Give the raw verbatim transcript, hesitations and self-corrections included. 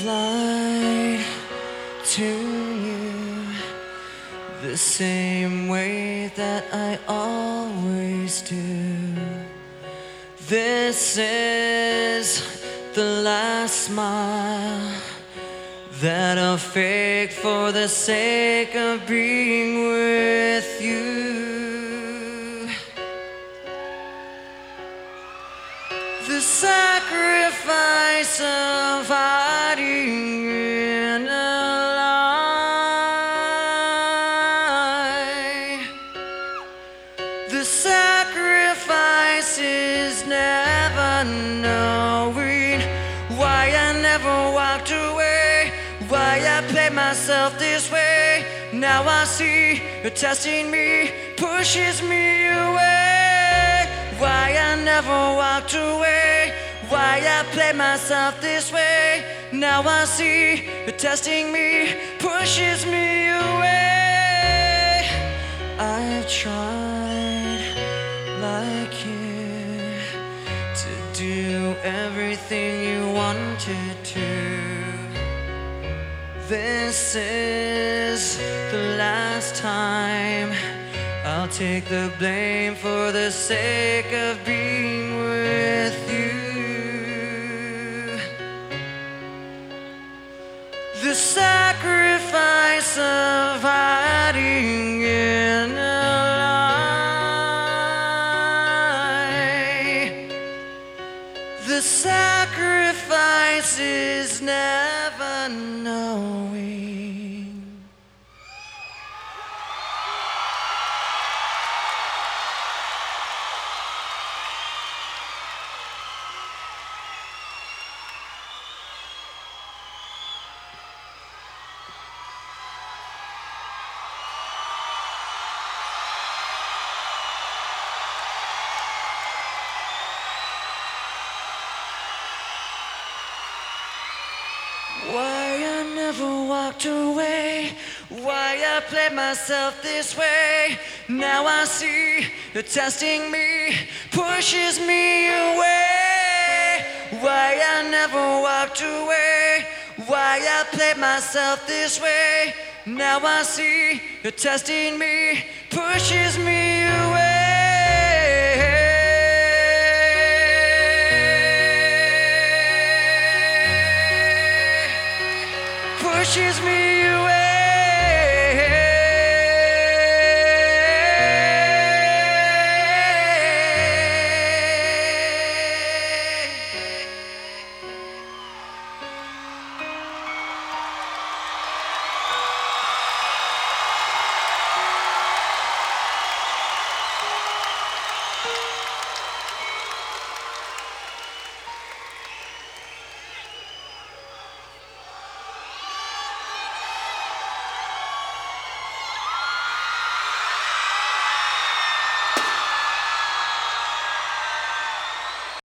lied to you the same way that I always do. This is the last smile that I'll fake for the sake of being with you. The sacrifice of hiding in a lie. The sacrifice is never knowing why I never walked away, why I played myself this way. Now I see you're testing me, pushes me away. Why I never walked away, why I played myself this way. Now I see you're testing me, pushes me away. I've tried like you to do everything you wanted to. This is the last time I'll take the blame for the sake of being with you. The sacrifice of hiding in a lie. The sacrifice is never knowing. Why I never walked away, why I played myself this way. Now I see you're testing me, pushes me away. Why I never walked away, why I played myself this way. Now I see you're testing me, pushes me away. Pushes me away.